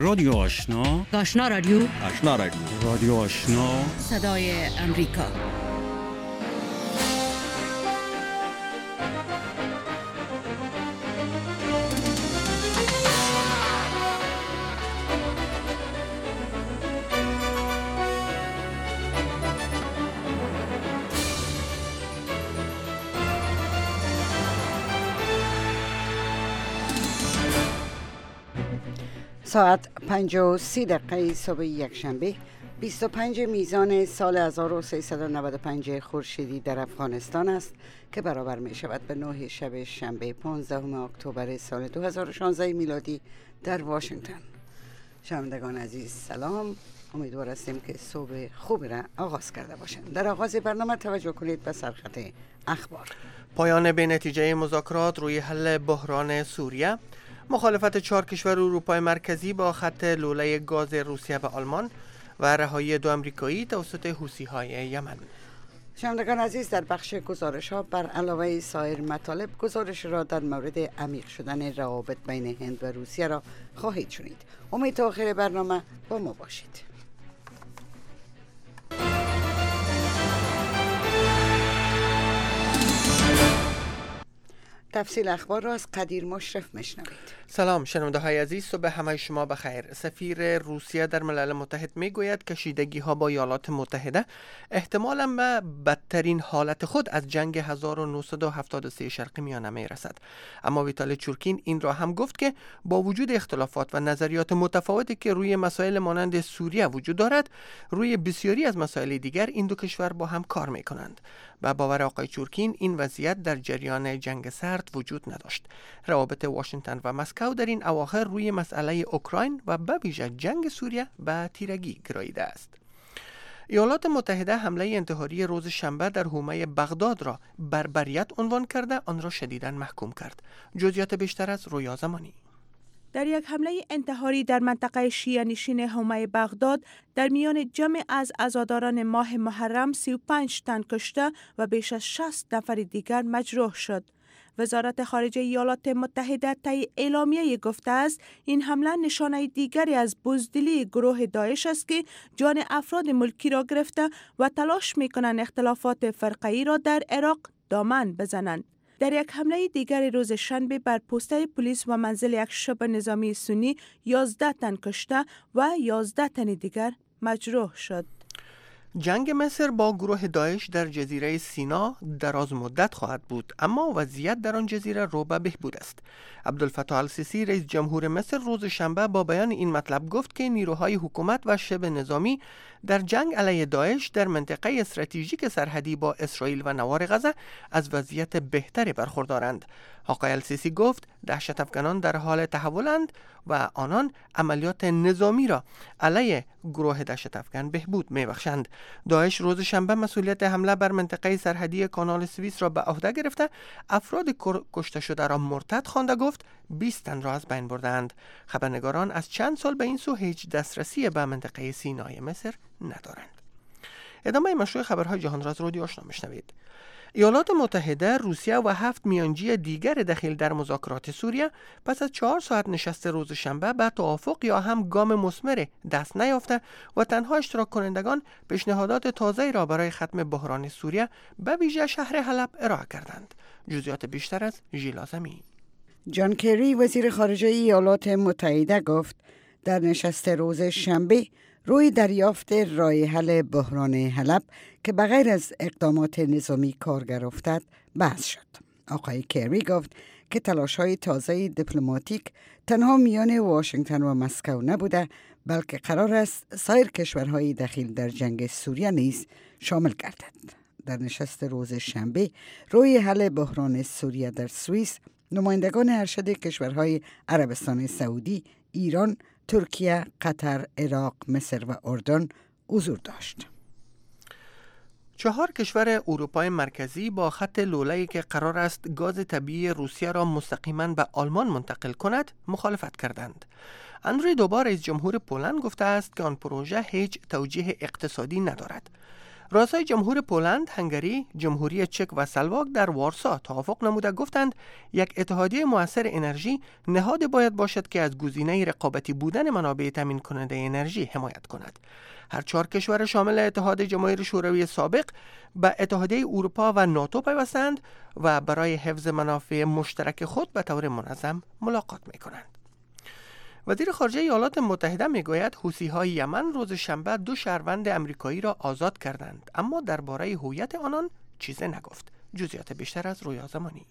رادیو آشنا، آشنا رادیو، آشنا رادیو، رادیو آشنا، صدای امریکا. ساعت 5:30 صبح یکشنبه 25 میزان سال 1395 خورشیدی در افغانستان است که برابر می شود به 9 شب شنبه 15 اکتبر سال 2016 میلادی در واشنگتن. شنوندگان عزیز سلام، امیدوار هستیم که صبح خوبی را آغاز کرده باشند. در آغاز برنامه توجه کنید به سرخط اخبار. پایان به نتیجه مذاکرات روی حل بحران سوریه، مخالفت 4 کشور اروپای مرکزی با خط لوله گاز روسیه به آلمان و رهایی 2 آمریکایی توسط حوثی‌های یمن. شنوندگان عزیز، در بخش گزارش‌ها بر علاوه سایر مطالب گزارش را در مورد عمیق شدن روابط بین هند و روسیه را خواهید شنید. امید تا آخر برنامه با ما باشید. تفصیل اخبار را از قدیر مشرف میشنوید. سلام شنونده های عزیز، صبح همه شما بخیر. سفیر روسیه در ملل متحد میگوید کشیدگی ها با ایالات متحده احتمالاً به بدترین حالت خود از جنگ 1973 شرقی میانه میرسد. اما ویتالی چورکین این را هم گفت که با وجود اختلافات و نظریات متفاوتی که روی مسائل مانند سوریه وجود دارد، روی بسیاری از مسائل دیگر این دو کشور با هم کار میکنند. به باور آقای چورکین این وضعیت در جریان جنگ سرد وجود نداشت. روابط واشنگتن و مسکو در این اواخر روی مسئله اوکراین و به ویژه جنگ سوریه به تیرگی گراییده است. ایالات متحده حمله انتحاری روز شنبه در حومه بغداد را بربریت عنوان کرده آن را شدیداً محکوم کرد. جزئیات بیشتر از رویا زمانی. در یک حمله انتحاری در منطقه شیعه نشین حومه بغداد در میان جمع از عزاداران ماه محرم 35 تن کشته و بیش از 60 نفر دیگر مجروح شد. وزارت خارجه ایالات متحده طی اعلامیه گفته است این حمله نشانه دیگری از بزدلی گروه داعش است که جان افراد ملکی را گرفته و تلاش می‌کنند اختلافات فرقه‌ای را در عراق دامن بزنند. در یک حمله دیگر روز شنبه بر پوسته پلیس و منزل یک شب نظامی سنی 11 تن کشته و 11 تن دیگر مجروح شد. جنگ مصر با گروه داعش در جزیره سینا دراز مدت خواهد بود، اما وضعیت در آن جزیره رو به بهبود است. عبدالفتاح السیسی رئیس جمهور مصر روز شنبه با بیان این مطلب گفت که نیروهای حکومت و شبه نظامی در جنگ علیه داعش در منطقه استراتژیک سرحدی با اسرائیل و نوار غزه از وضعیت بهتری برخوردارند. آقای السیسی گفت دهشت افغانان در حال تحولند و آنان عملیات نظامی را علیه گروه دهشت افغان بهبود میبخشند. داعش روز شنبه مسئولیت حمله بر منطقه سرحدی کانال سوئیس را به عهده گرفته افراد کشته شده را مرتد خوانده گفت 20 تن را از بین بردند. خبرنگاران از چند سال به این سو هیچ دسترسی به منطقه سینای مصر ندارند. ادامه مشروع خبرهای جهان را از رادیو آشنا میشنوید. ایالات متحده، روسیه و 7 میانجی دیگر دخیل در مذاکرات سوریه پس از 4 ساعت نشست روز شنبه به توافق یا هم گام مثمر دست نیافته و تنها اشتراک کنندگان پیشنهادات تازه‌ای را برای ختم بحران سوریه به ویژه شهر حلب ارائه کردند. جزئیات بیشتر از ژیلا زمین. جان کری وزیر خارجه ایالات متحده گفت در نشست روز شنبه روی دریافت راه حل بحران حلب که بغیر از اقدامات نظامی کارگر افتاد بحث شد. آقای کری گفت که تلاش‌های تازه دیپلماتیک تنها میان واشنگتن و مسکو نبوده، بلکه قرار است سایر کشورهای دخیل در جنگ سوریه نیز شامل گردد. در نشست روز شنبه روی حل بحران سوریه در سوئیس نمایندگان ارشد کشورهای عربستان سعودی، ایران، ترکیه، قطر، عراق، مصر و اردن حضور داشت. 4 کشور اروپای مرکزی با خط لوله‌ای که قرار است گاز طبیعی روسیه را مستقیما به آلمان منتقل کند مخالفت کردند. اندری دوبا رئیس جمهور پولند گفته است که آن پروژه هیچ توجیه اقتصادی ندارد. رؤسای جمهور پولند، هنگری، جمهوری چک و سلواک در وارسا توافق نموده گفتند یک اتحادیه مؤثر انرژی نهاد باید باشد که از گزینه رقابتی بودن منابع تامین کننده انرژی حمایت کند. هر 4 کشور شامل اتحاد جماهیر شوروی سابق به اتحادیه اروپا و ناتو پیوستند و برای حفظ منافع مشترک خود به طور منظم ملاقات می‌کنند. وزیر خارجه ایالات متحده میگوید حوثی‌های یمن روز شنبه 2 شهروند امریکایی را آزاد کردند، اما درباره هویت آنان چیزی نگفت. جزئیات بیشتر از رویا زمانی.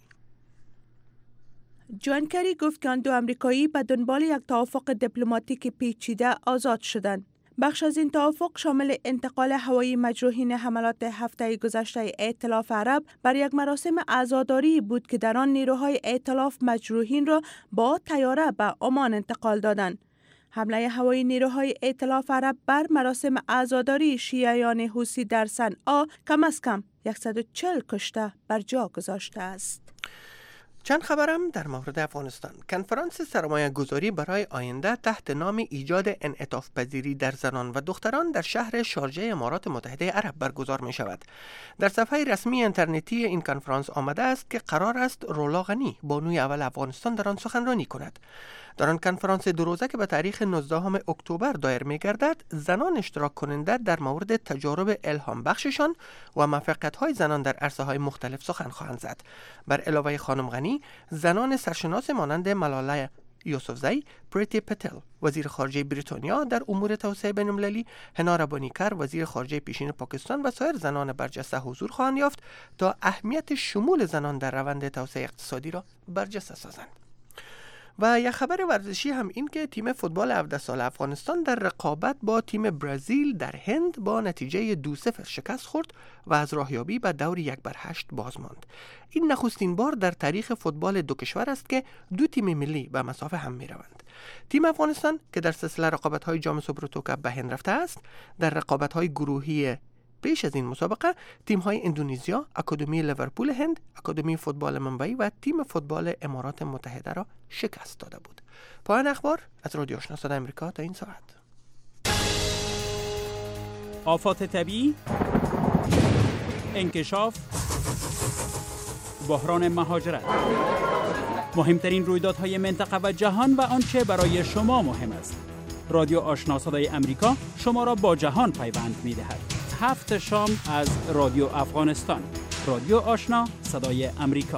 جان کری گفت که آن 2 امریکایی به دنبال یک توافق دیپلماتیک پیچیده آزاد شدند. بخش از این توافق شامل انتقال هوایی مجروحین حملات هفته گذشته ائتلاف عرب بر یک مراسم عزاداری بود که در آن نیروهای ائتلاف مجروحین را با طیاره به عمان انتقال دادند. حمله هوایی نیروهای ائتلاف عرب بر مراسم عزاداری شیعیان حوثی در صنعا کم از کم 140 کشته بر جا گذاشته است. چند خبرم در مورد افغانستان. کنفرانس سرمایه گذاری برای آینده تحت نام ایجاد انعطاف پذیری در زنان و دختران در شهر شارجه امارات متحده عرب برگزار می شود. در صفحه رسمی اینترنتی این کنفرانس آمده است که قرار است رولا غنی، بانوی اول افغانستان، در آن سخنرانی کند. در آن کنفرانس 2 روزه که به تاریخ 19 اکتبر دایر می گردد، زنان اشتراک کننده در مورد تجارب الهام بخششان و موفقیت‌های زنان در عرصه‌های مختلف سخن خواهند زد. بر علاوه خانم غنی، زنان سرشناس مانند ملاله یوسفزئی، پریتی پتل، وزیر خارجه بریتانیا در امور توسعه بین‌المللی، حنا ربانیکر، وزیر خارجه پیشین پاکستان و سایر زنان برجسته حضور خواهند یافت تا اهمیت شمول زنان در روند توسعه اقتصادی را برجسته سازند. و یک خبر ورزشی هم این که تیم فوتبال 17 سال افغانستان در رقابت با تیم برزیل در هند با نتیجه 2-0 شکست خورد و از راهیابی به دور 1-8 باز ماند. این نخستین بار در تاریخ فوتبال 2 کشور است که 2 تیم ملی به مسافه هم می روند. تیم افغانستان که در سلسله رقابت‌های جام سوپرتوکاپ به هند رفته است، در رقابت‌های گروهی پیش از این مسابقه تیم‌های اندونزیا، اکادمی لیورپول هند، اکادمی فوتبال منبعی و تیم فوتبال امارات متحده را شکست داده بود. پایان اخبار از رادیو آشنا صدای آمریکا تا این ساعت. آفات طبیعی، انکشاف، بحران مهاجرت، مهمترین رویدادهای منطقه و جهان و آنچه برای شما مهم است. رادیو آشنا صدای آمریکا شما را با جهان پیوند می‌دهد. 7 شام از رادیو افغانستان. رادیو آشنا صدای آمریکا.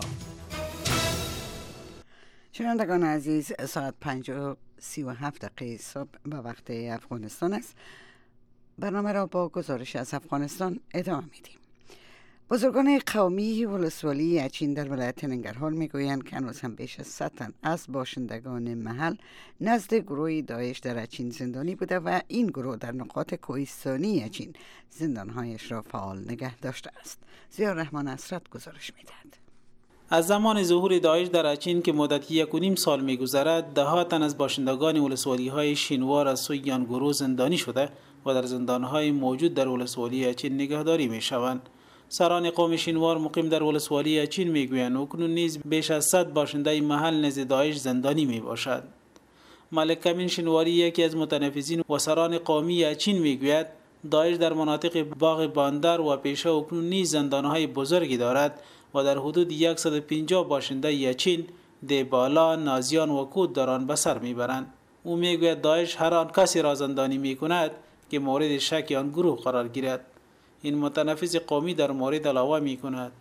شنوندگان عزیز، ساعت 5:37 صبح به وقت افغانستان است. برنامه را با گزارش از افغانستان ادامه میدیم. بزرگان قومی ولسوالی اچین در ولایت ننگرهار میگویند که هنوز هم بیش از 100 تن از باشندگان محل نزد گروه داعش در اچین زندانی بوده و این گروه در نقاط کوهستانی اچین زندانهایش را فعال نگه داشته است. ضیاءالرحمن اسرت گزارش میدهد. از زمان ظهور داعش در اچین که مدتی 1.5 سال می‌گذرد، ده‌ها تن از باشندگان ولسوالی‌های شینوار از سوی آن گروه زندانی شده و در زندان‌های موجود در ولسوالی اچین نگهداری می‌شوند. سران قوم شینوار مقیم در ولسوالی اچین میگویند اکنون نیز بیش از 100 باشنده محل نزد داعش زندانی میباشد. ملک امین شینواری، یکی از متنفذین و سران قومی اچین، میگوید داعش در مناطق باغ باندر و پیشه اکنون نیز زندانهای بزرگی دارد و در حدود 150 باشنده اچین، دیبالا، نازیان و کود در آن به سر میبرند. او میگوید داعش هر آن کسی را زندانی میکند که مورد شک آن گروه قرار گیرد. این متنفذ قومی در مورد علاوه می کند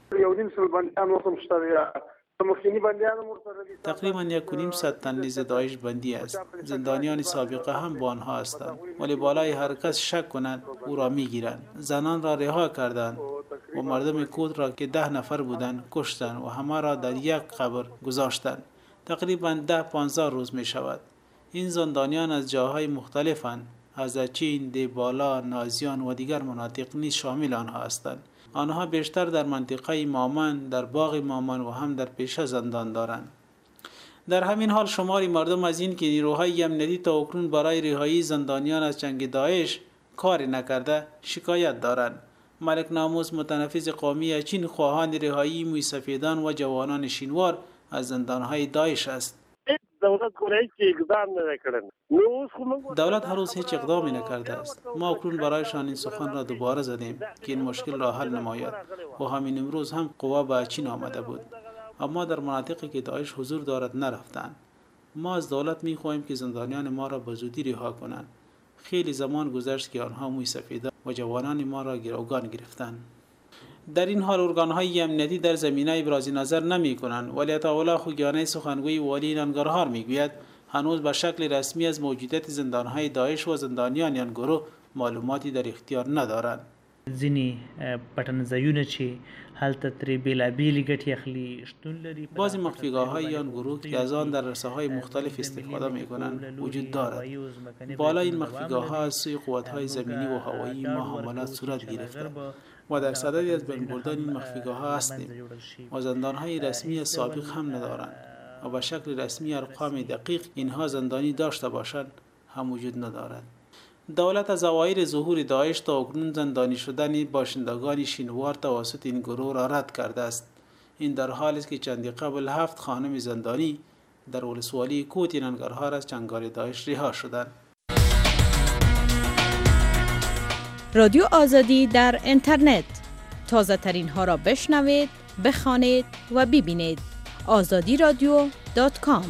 تقریبا 1.5 تن نیز داعش بندی است. زندانیان سابقه هم با آنها هستند، ولی بالای هر کس شک کند او را می گیرند. زنان را رها کردند و مردم کورد را که 10 نفر بودند کشتند و همه را در یک قبر گذاشتند. تقریبا 10-15 روز می شود. این زندانیان از جاهای مختلفند، از اچین، دیبالا، نازیان و دیگر مناطق نیز شامل آنها هستند. آنها بیشتر در منطقه مامن، در باغ مامن و هم در پیشه زندان دارند. در همین حال شماری مردم از این که نیروهای امنیتی تا اکنون برای رهایی زندانیان از جنگ داعش کاری نکرده شکایت دارند. ملک ناموس، متنفذ قومی اچین، خواهان رهایی موی سفیدان و جوانان شینوار از زندانهای داعش است. دولت هر روز هیچ اقدامی نکرده است. ما اکنون برایشان این سخن را دوباره زدیم که این مشکل را حل نماید و همین امروز هم قوا به چین آمده بود، اما در مناطقی که داعش حضور دارد نرفتند. ما از دولت می‌خواهیم که زندانیان ما را به زودی رها کنند. خیلی زمان گذشت که آنها موی سفید و جوانان ما را گروگان گرفتند. در این حال ارگان‌های امنیتی در زمینه ابراز نظر نمی‌کنند، ولی عطاالله خوگیانی سخنگوی والی ننگرهار می‌گوید هنوز به شکل رسمی از موجودیت زندان‌های داعش و زندانیان این گروه معلوماتی در اختیار ندارند. ځینی پټنځایونه چې هلته ترې بیلابیلې ګټې اخلي شتون لري. بعضی مخفیگاه‌های آن گروه که از آن در رساهای مختلف استفاده می‌کنند وجود دارد. بالا این مخفیگاه‌ها از سوی قوت‌های زمینی و هوایی ما حملات صورت گرفته و در صددی از بین بردن این مخفیگاه‌ها هستیم و زندان‌های رسمی سابق هم ندارند و به شکل رسمی ارقام دقیق اینها زندانی داشته باشند هم وجود ندارد. دولت از اوایل ظهور داعش تا اکنون زندانی شدن باشندگان شینوار توسط این گروه را رد کرده است. این در حالی است که چندی قبل 7 خانم زندانی در ولسوالی کوت ننگرهار از چنگال داعش رها شدند. رادیو آزادی در اینترنت، تازه ترین ها را بشنوید، بخوانید و ببینید. azadiradio.com.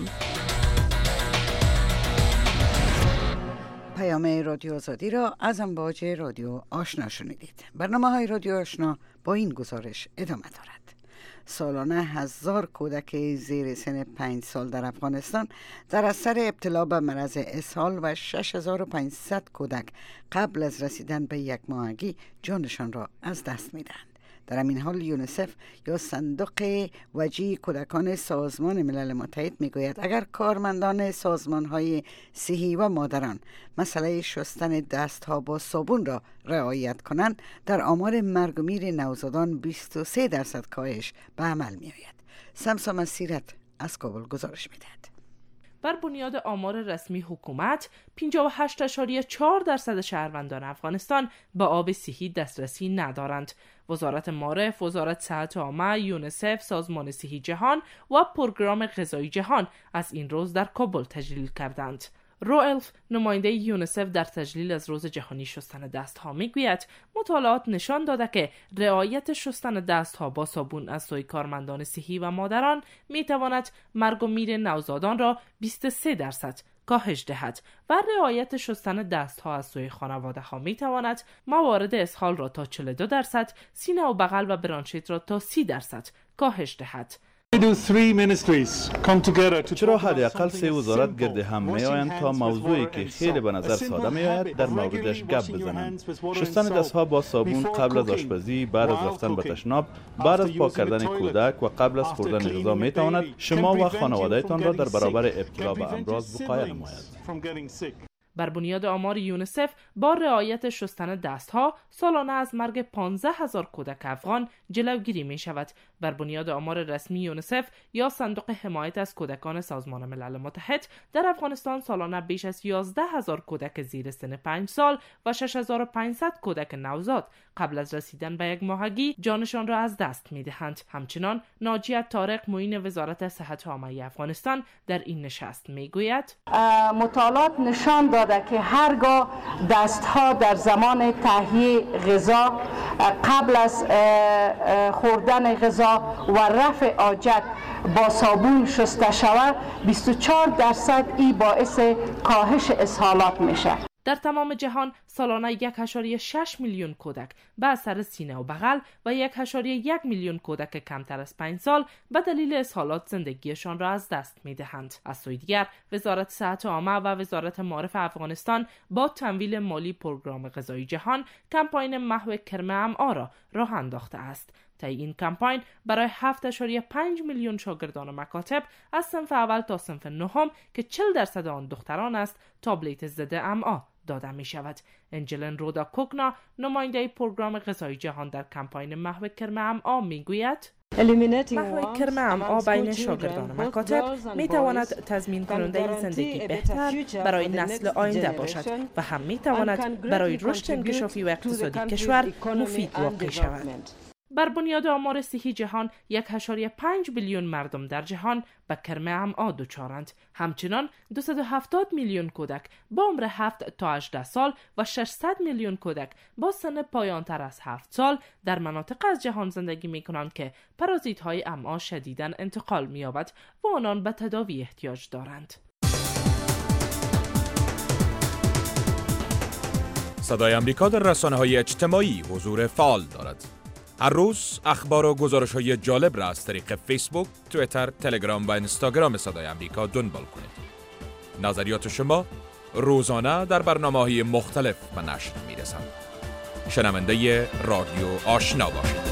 پیام رادیو آزادی را از امواج رادیو آشنا شنیدید. برنامه‌های رادیو آشنا با این گزارش ادامه دارد. سالانه 1000 کودک زیر سن 5 سال در افغانستان در اثر ابتلا به مرض اسهال و 6500 کودک قبل از رسیدن به یک ماهگی جانشان را از دست می‌دهند. در همین حال یونیسف یا صندوق وجیه کودکان سازمان ملل متحد میگوید اگر کارمندان سازمان‌های صحی و مادران مسئله شستن دست‌ها با صابون را رعایت کنند، در آمار مرگ و میر نوزادان 23% کاهش به عمل می‌آید. سمسا مسیرت از کابل گزارش می‌دهد. بر بنیاد آمار رسمی حکومت 58.4% شهروندان افغانستان به آب صحی دسترسی ندارند. وزارت معارف، وزارت صحت عامه، یونیسف، سازمان صحی جهان و پروگرام غذایی جهان از این روز در کابل تجلیل کردند. روئلف نماینده یونیسف در تجلیل از روز جهانی شستن دستها میگوید مطالعات نشان داده که رعایت شستن دستها با صابون از سوی کارمندان صحی و مادران میتواند مرگ و میر نوزادان را 23% کاهش دهد و رعایت شستن دستها از سوی خانواده ها میتواند موارد اسهال را تا 42%، سینه و بغل و برانشیت را تا 30% کاهش دهد. چرا حداقل 3 وزارت گرد هم میآیند تا موضوعی که خیلی به نظر ساده میآید در موردش گپ بزنند. شستن دستها با صابون قبل از آشپزی، بعد از رفتن به تشناب، بعد از پاک کردن کودک و قبل از خوردن غذا میتواند شما و خانوادهتان را در برابر ابتلا به امراض وقایه نماید. بر بنیاد آمار یونیسف با رعایت شستن دستها سالانه از مرگ 15,000 کودک افغان جلوگیری می شود. بر بنیاد آمار رسمی یونیسف یا صندوق حمایت از کودکان سازمان ملل متحد در افغانستان سالانه بیش از 11,000 کودک زیر سن 5 سال و 6,500 کودک نوزاد قبل از رسیدن به یک ماهگی جانشان را از دست می دهند. همچنان ناجیه طارق معین وزارت صحت عامه افغانستان در این نشست می گوید مطالعات نشان داده که هرگاه دستها در زمان تهیه غذا، قبل از خوردن غذا و رفع حاجت با صابون شسته شود 24% ای باعث کاهش اسهالات میشه. در تمام جهان سالانه 1.6 میلیون کودک به اثر سینه و بغل و 1.1 میلیون کودک کمتر از 5 سال به دلیل اسهالات زندگیشان را از دست می‌دهند. از سوی دیگر وزارت صحت عامه و وزارت معارف افغانستان با تمویل مالی پروگرام غذایی جهان کمپاین محو کرم امعا را راه انداخته است. طی این کمپاین برای 7.5 میلیون شاگردان مکاتب از صنف اول تا صنف نهم که 40% آن دختران است تابلت ضد امعا داده می شود. انجلن رودا کوکنا نماینده پروگرام غذایی جهان در کمپاین محو کرم امعا می گوید محو کرم امعا بین شاگردان مکاتب می تواند تضمین کننده زندگی بهتر برای نسل آینده باشد و هم می تواند برای رشد انکشافی و اقتصادی کشور مفید واقع شود. بر بنیاد آمار صحی جهان 1.5 بیلیون مردم در جهان به کرم امعا دچارند. همچنان 270 میلیون کودک با عمر 7 تا 18 سال و 600 میلیون کودک با سن پایانتر از 7 سال در مناطق از جهان زندگی می کنند که پارازیت های امعا شدیداً انتقال می یابد و آنان به تداوی احتیاج دارند. صدای امریکا در رسانه‌های اجتماعی حضور فعال دارد. هر روز اخبار و گزارش‌های جالب را از طریق فیسبوک، توییتر، تلگرام و اینستاگرام صدای امریکا دنبال کنید. نظریات شما روزانه در برنامه‌های مختلف به نشر می‌رسند. شنونده رادیو آشنا باشید.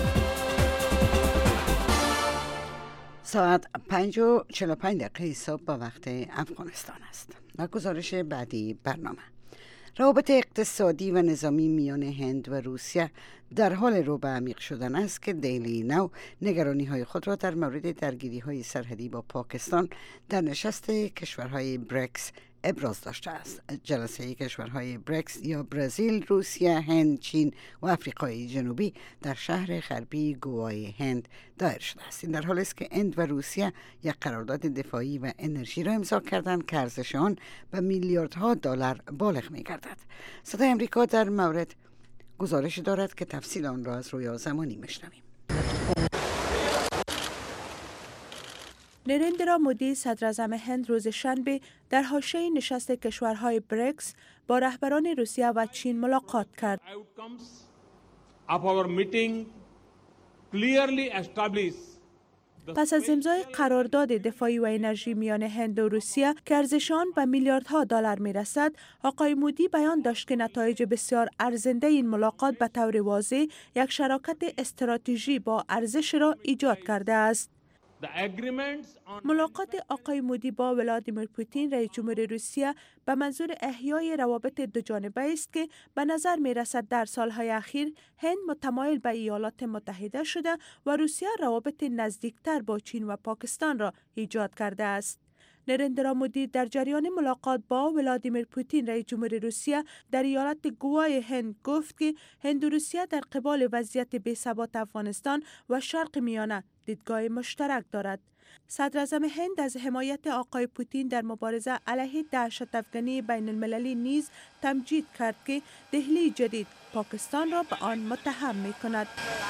ساعت 5:45 صبح به وقت افغانستان است. و گزارش بعدی برنامه. روابط اقتصادی و نظامی میان هند و روسیه در حال رو به عمیق شدن است که دیلی نو نگرانی‌های خود را در مورد درگیری‌های سرحدی با پاکستان در نشست کشورهای بریکس ابراز داشته است. جلسه کشورهای بریکس یا برزیل، روسیه، هند، چین و آفریقای جنوبی در شهر غربی گوای هند دایر شده است. این در حالی است که هند و روسیه یک قرارداد دفاعی و انرژی را امضا کردند که ارزش آن به میلیاردها دلار بالغ می‌گردد. صدای آمریکا در مورد گزارش دارد که تفصیل آن را از رویا زمانی میشنویم. نریندرا مودی صدراعظم هند روز شنبه در حاشیه نشست کشورهای بریکس با رهبران روسیه و چین ملاقات کرد. پس از امضای قرارداد دفاعی و انرژی میان هند و روسیه که ارزش آن به میلیاردها دلار میرسد، آقای مودی بیان داشت که نتایج بسیار ارزنده این ملاقات به طور واضح یک شراکت استراتژی با ارزش را ایجاد کرده است. ملاقات آقای مودی با ولادیمیر پوتین رئیس جمهور روسیه به منظور احیای روابط دوجانبه است که به نظر می رسد در سالهای اخیر هند متمایل به ایالات متحده شده و روسیه روابط نزدیکتر با چین و پاکستان را ایجاد کرده است. نریندرا مودی در جریان ملاقات با ولادیمیر پوتین رئیس جمهور روسیه در ایالت گوای هند گفت که هند و روسیه در قبال وضعیت بی‌ثبات افغانستان و شرق میانه دیدگاه مشترک دارد. صدراعظم هند از حمایت آقای پوتین در مبارزه علیه دهشت افکنی بین المللی نیز تمجید کرد که دهلی جدید پاکستان را به آن متهم می کند.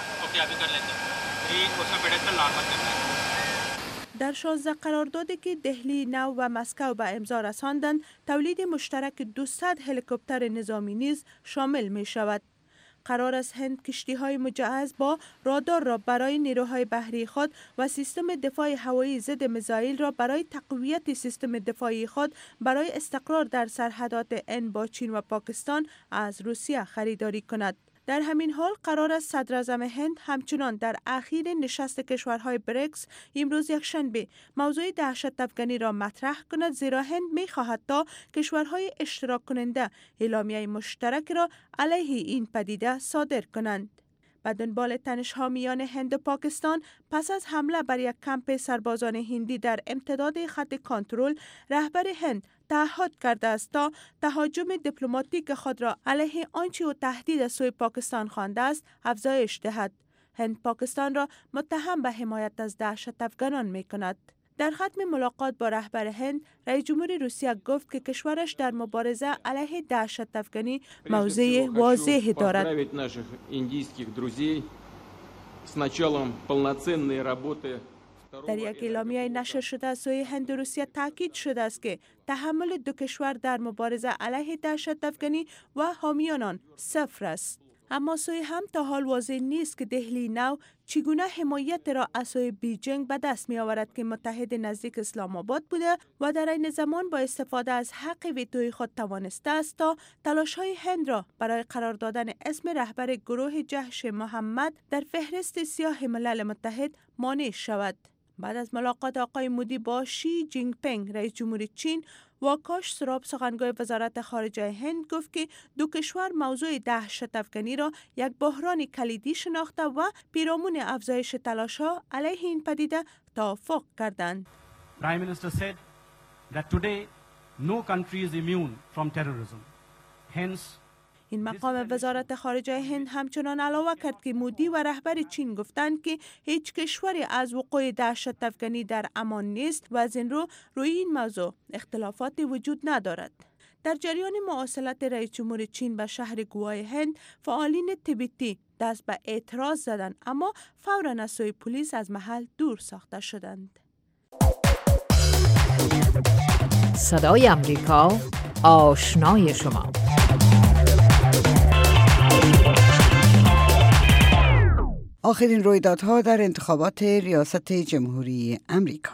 در 16 قراردادی که دهلی نو و مسکو به امضا رساندند، تولید مشترک 200 هلیکوپتر نظامی نیز شامل می شود. قرار است هند کشتی‌های مجهز با رادار را برای نیروهای بحری خود و سیستم دفاع هوایی ضد میزایل را برای تقویت سیستم دفاعی خود برای استقرار در سرحدات هند با چین و پاکستان از روسیه خریداری کند. در همین حال قرار است صدراعظم هند همچنان در اخیر نشست کشورهای بریکس امروز یکشنبه موضوع دهشت افکنی را مطرح کند، زیرا هند می‌خواهد تا کشورهای اشتراک کننده اعلامیه مشترک را علیه این پدیده صادر کنند. به دنبال تنش‌ها میان هند و پاکستان پس از حمله بر یک کمپ سربازان هندی در امتداد خط کنترل، رهبر هند تعهد کرده است تا تهاجم دیپلماتیک خود را علیه آنچه او تهدید از سوی پاکستان خوانده است افزایش دهد. هند پاکستان را متهم به حمایت از دهشت افغانان می کند. در ختم ملاقات با رهبر هند، رئیس جمهور روسیه گفت که کشورش در مبارزه علیه دهشت افکنی موضع واضحی دارد. در یک اعلامیه نشر شده از سوی هند و روسیه تاکید شده است که تحمل دو کشور در مبارزه علیه دهشت افکنی و حامیان آن صفر است. اما سوی هم تا حال واضح نیست که دهلی نو چگونه حمایت را از سوی بیجینگ به دست می آورد که متحد نزدیک اسلام آباد بوده و در این زمان با استفاده از حق ویتوی خود توانسته است تا تلاش‌های هند را برای قرار دادن اسم رهبر گروه جیش محمد در فهرست سیاه ملل متحد مانع شود. بعد از ملاقات آقای مودی با شی جینگ پینگ رئیس جمهور چین، واکاش سراب سخنگوی وزارت خارجه هند گفت که دو کشور موضوع دهشت افکنی را یک بحران کلیدی شناخته و پیرامون افزایش تلاش‌ها علیه این پدیده توافق کردند. Prime Minister said that today no country is immune from terrorism. Hence این مقام وزارت خارجه هند همچنان علاوه کرد که مودی و رهبر چین گفتند که هیچ کشوری از وقوع دهشت افغانی در امان نیست و از این رو روی این موضوع اختلافاتی وجود ندارد. در جریان مراسلات رئیس جمهور چین به شهر گوای هند، فعالین تبتی دست به اعتراض زدند اما فوراً از سوی پلیس از محل دور ساخته شدند. صدای امریکا، آشنای شما. آخرین رویدادها در انتخابات ریاست جمهوری امریکا.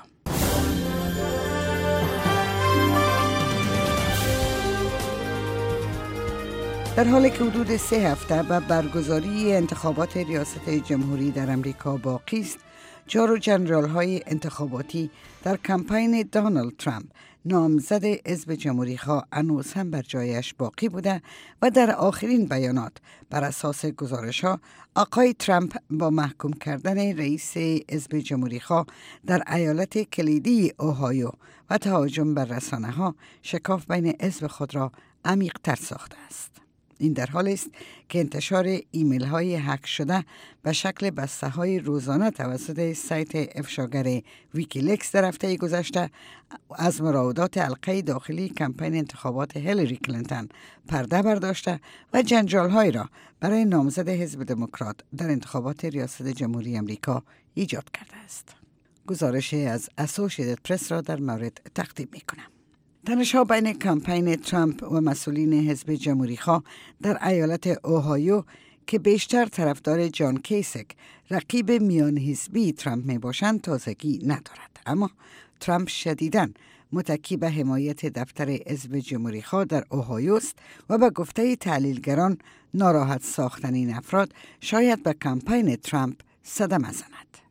در حالی که حدود 3 هفته به برگزاری انتخابات ریاست جمهوری در امریکا باقی است، جار و جنجال‌های انتخاباتی در کمپین دونالد ترامپ نامزد حزب جمهوری‌خواه هنوز هم بر جایش باقی بوده و در آخرین بیانات بر اساس گزارش‌ها آقای ترامپ با محکوم کردن رئیس حزب جمهوری‌خواه در ایالت کلیدی اوهایو و تهاجم بر رسانه‌ها شکاف بین حزب خود را عمیق‌تر ساخته است. این در حالی است که انتشار ایمیل های هک شده به شکل بسته های روزانه توسط سایت افشاگر ویکیلیکس در هفته گذشته از مراودات حلقه داخلی کمپین انتخابات هیلاری کلینتون پرده برداشته و جنجال های را برای نامزد حزب دموکرات در انتخابات ریاست جمهوری امریکا ایجاد کرده است. گزارش از اسوسییتد پرس را در مورد تقدیم می کنم. تنش‌ها بین کمپین ترامپ و مسئولین حزب جمهوری‌خواه در ایالت اوهایو که بیشتر طرفدار جان کیسک رقیب میان حزبی ترامپ میباشند تازگی ندارد، اما ترامپ شدیداً متکی به حمایت دفتر حزب جمهوری‌خواه در اوهایو است و به گفته تحلیلگران ناراحت ساختن این افراد شاید به کمپین ترامپ صدمه زند.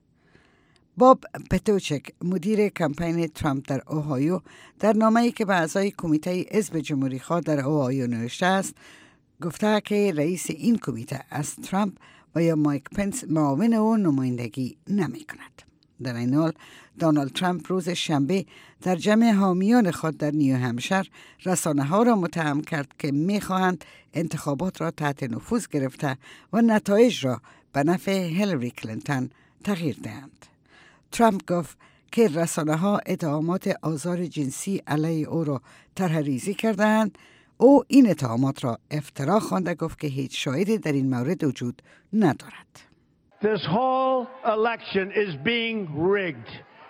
باب پتوچک مدیر کمپین ترامپ در اوهایو در نامه‌ای که به اعضای کمیته حزب جمهوری‌خواه در اوهایو نوشته است گفته که رئیس این کمیته از ترامپ و یا مایک پنس معاون او نمایندگی نمی کند. در این حال دونالد ترامپ روز شنبه در جمع حامیان خود در نیو همشر رسانه‌ها را متهم کرد که می‌خواهند انتخابات را تحت نفوذ گرفته و نتایج را به نفع هیلاری کلینتون تغییر دهند. ترامپ گفت که رسانه‌ها اتهامات آزار جنسی علیه او را طرح‌ریزی کردند. او این اتهامات را افترا خوانده گفت که هیچ شاهدی در این مورد وجود ندارد. This whole election is being rigged.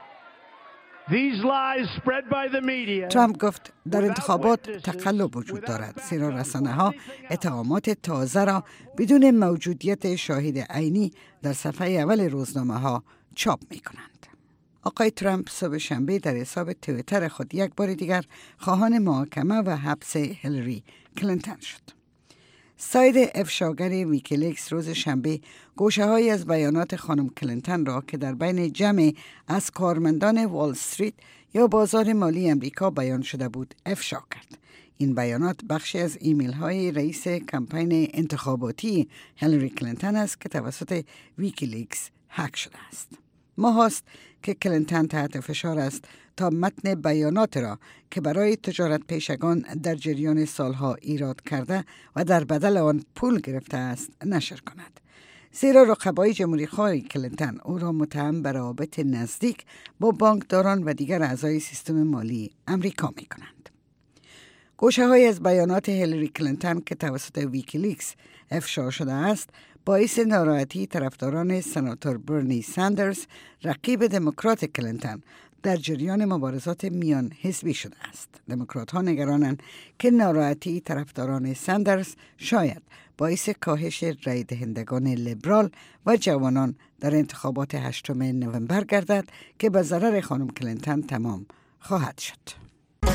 These lies spread by the media. ترامپ گفت در انتخابات تقلب وجود دارد، زیرا رسانه‌ها اتهامات تازه را بدون موجودیت شاهد عینی در صفحه اول روزنامه‌ها چاپ می‌کنند. آقای ترامپ صبح شنبه در حساب توییتر خود یک بار دیگر خواهان محاکمه و حبس هیلاری کلینتون شد. سایت افشاگر ویکیلیکس روز شنبه گوشه‌هایی از بیانات خانم کلینتون را که در بین جمع از کارمندان وال استریت یا بازار مالی امریکا بیان شده بود افشا کرد. این بیانات بخشی از ایمیل‌های رئیس کمپین انتخاباتی هیلاری کلینتون است که توسط ویکیلیکس هک شده است. ماهاست که کلینتون تحت فشار است تا متن بیانات را که برای تجارت پیشگان در جریان سالها ایراد کرده و در بدل آن پول گرفته است نشر کند. زیرا رقبای جمهوری‌خواه کلینتون او را متهم به روابط نزدیک با بانکداران و دیگر اعضای سیستم مالی امریکا می کنند. گوشه‌های از بیانات هیلاری کلینتون که توسط ویکیلیکس افشا شده است باعث ناراحتی طرفداران سناتور برنی ساندرز رقیب دموکرات کلینتون در جریان مبارزات میان حزبی شده است. دموکرات‌ها نگرانند که ناراحتی طرفداران ساندرز شاید باعث کاهش رای دهندگان لیبرال و جوانان در انتخابات 8 نوامبر گردد که به ضرر خانم کلینتون تمام خواهد شد.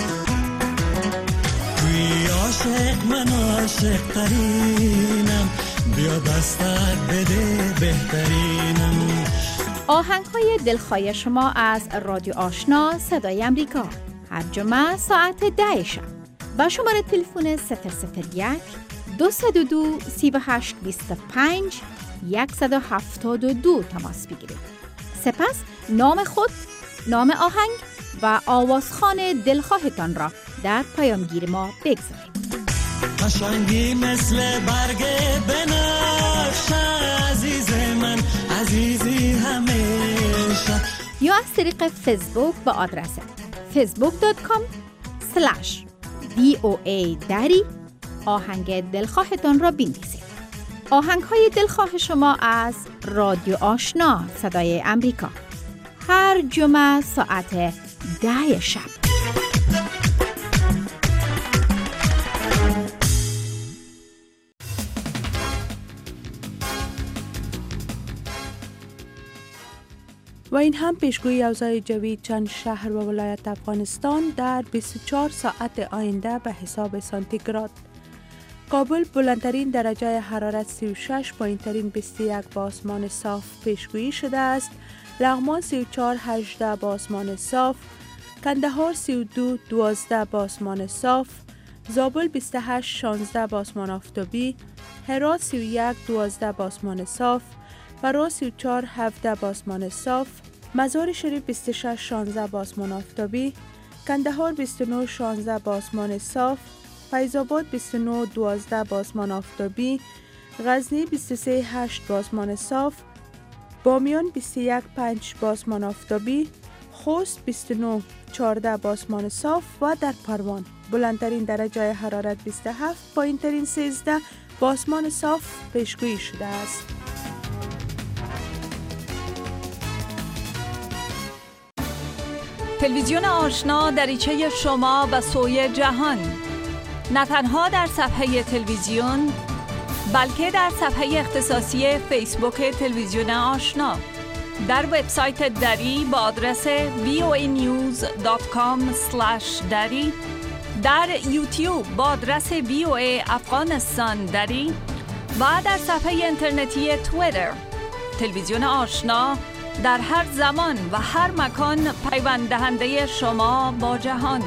عاشق من عاشق ترینم، بیا دستت بده بهترینم. آهنگ‌های دلخواه شما از رادیو آشنا صدای امریکا هر جمعه ساعت 10 شب با شماره تلفن 001 202 38 25 172 تماس بگیرید. سپس نام خود، نام آهنگ و آوازخوان دلخواهتان را در پیامگیر ما بگذارید. قشنگی مثل برگ بنفشه عزیز من عزیزی همیشه. یا از طریق فیسبوک با آدرس facebook.com/VOA دری آهنگ دلخواهتان را بنویسید. آهنگ‌های دلخواه شما از رادیو آشنا صدای امریکا هر جمعه ساعت 10 شب. و این هم پیشگویی اوضاع جوی چند شهر و ولایت افغانستان در 24 ساعت آینده به حساب سانتیگراد. کابل بلندترین درجه حرارت 36، پایینترین 21 با آسمان صاف پیشگویی شده است. لغمان 34-18 با آسمان صاف، کندهار 32-12 با آسمان صاف، زابل 28-16 با آسمان آفتابی، هرات 31-12 با آسمان صاف، فرا 34-17 با آسمان صاف، مزار شریف 26-16 با آسمان آفتابی، کندهار 29-16 با آسمان صاف، فیض‌آباد 29-12 با آسمان آفتابی، غزنی 23-8 با آسمان صاف، بامیان 21-5 با آسمان آفتابی، خوست 29-14 با آسمان صاف و در پروان بلندترین درجه حرارت 27، پایینترین 13 با آسمان صاف پیشگویی شده است. تلویزیون آشنا دریچه شما به سوی جهان، نه تنها در صفحه تلویزیون بلکه در صفحه اختصاصی فیسبوک تلویزیون آشنا، در وبسایت دری با آدرس voanews.com/dari، در یوتیوب با آدرس VOA افغانستان دری و در صفحه اینترنتی توییتر. تلویزیون آشنا در هر زمان و هر مکان پیوند دهنده شما با جهان.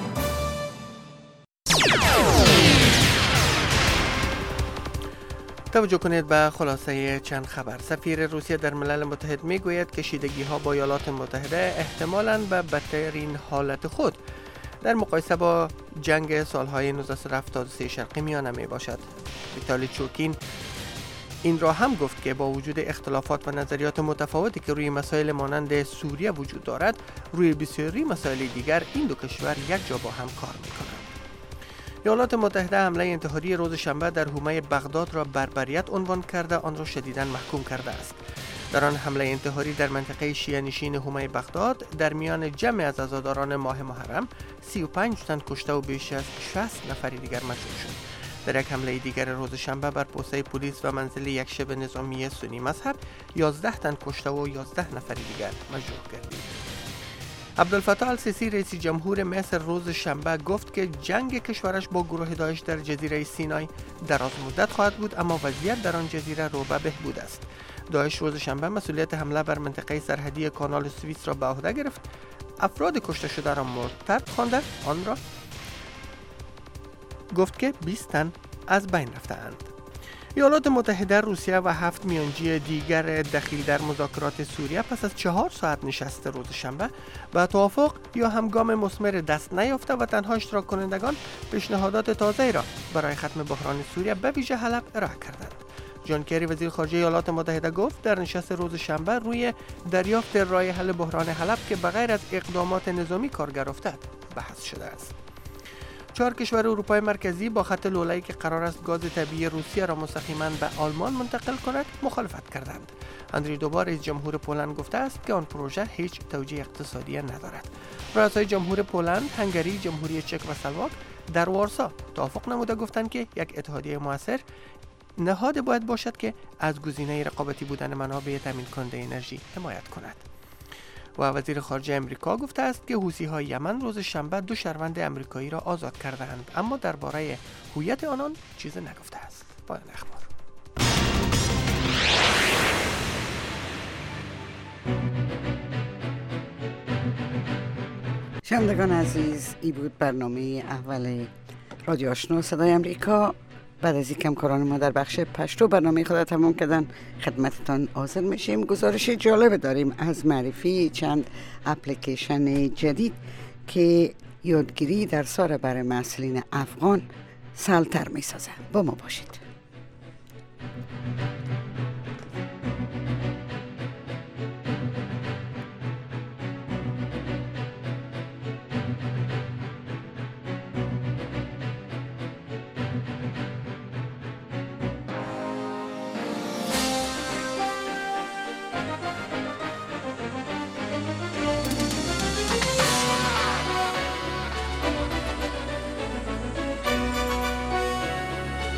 توجه کنید به خلاصه چند خبر. سفیر روسیه در ملل متحد میگوید کشیدگی ها با ایالات متحده احتمالاً به بدترین حالت خود در مقایسه با جنگ سالهای 1973 شرقی میانه می باشد. ویتالی چوکین این را هم گفت که با وجود اختلافات و نظریات متفاوتی که روی مسائل مانند سوریه وجود دارد، روی بسیاری مسائل دیگر این دو کشور یک جا با هم کار میکنند. ایالات متحده حمله انتحاری روز شنبه در حومه بغداد را بربریت عنوان کرده آن را شدیداً محکوم کرده است. در آن حمله انتحاری در منطقه شیعه نشین حومه بغداد در میان جمع از عزاداران ماه محرم 35 تن کشته و بیش از 60 نفر دیگر مجروح شد. در یک حمله دیگر روز شنبه بر پوسته پلیس و منزل یک شبه نظامی سنی مذهب 11 تن کشته و 11 نفر دیگر مجروح گردید. عبدالفتاح السیسی رئیس جمهور مصر روز شنبه گفت که جنگ کشورش با گروه داعش در جزیره سینای دراز مدت خواهد بود، اما وضعیت در آن جزیره رو به بهبود است. داعش روز شنبه مسئولیت حمله بر منطقه سرحدی کانال سوئیس را به عهده گرفت. افراد کشته شده را مرتد خوانده، آن را گفت که 20 تن از بین رفته‌اند. ایالات متحده، روسیه و 7 میانجی دیگر دخیل در مذاکرات سوریه پس از 4 ساعت نشست روز شنبه به توافق یا هم گام مثمر دست نیافته و تنها اشتراک کنندگان پیشنهادات تازه‌ای را برای ختم بحران سوریه به ویژه حلب ارائه کردند. جان کری وزیر خارجه ایالات متحده گفت در نشست روز شنبه روی دریافت راه حل بحران حلب که بغیر از اقدامات نظامی کارگر افتد بحث شده است. 4 کشور اروپای مرکزی با خط لوله‌ای که قرار است گاز طبیعی روسیه را مستقیما به آلمان منتقل کند مخالفت کردند. اندری دوبا رئیس جمهور پولند گفته است که آن پروژه هیچ توجیه اقتصادی ندارد. رؤسای جمهور پولند، هنگری، جمهوری چک و سلواک در وارسا توافق نموده گفتند که یک اتحادیه موثر نهاد باید باشد که از گزینه رقابتی بودن منابع تامین کننده انرژی حمایت کند. و وزیر خارجه امریکا گفته است که حوثی‌های یمن روز شنبه 2 شهروند امریکایی را آزاد کردند، اما درباره هویت آنان چیزی نگفته است. پایان اخبار. شنوندگان عزیز، این بود برنامه اول رادیو آشنا صدای امریکا. بعد از اینکه همکاران ما در بخش پشتو برنامه خود تمام کردن خدمتتان حاضر میشیم. گزارش جالب داریم از معرفی چند اپلیکیشن جدید که یادگیری درس‌ها را برای مسئولین افغان سلتر می سازه. با ما باشید.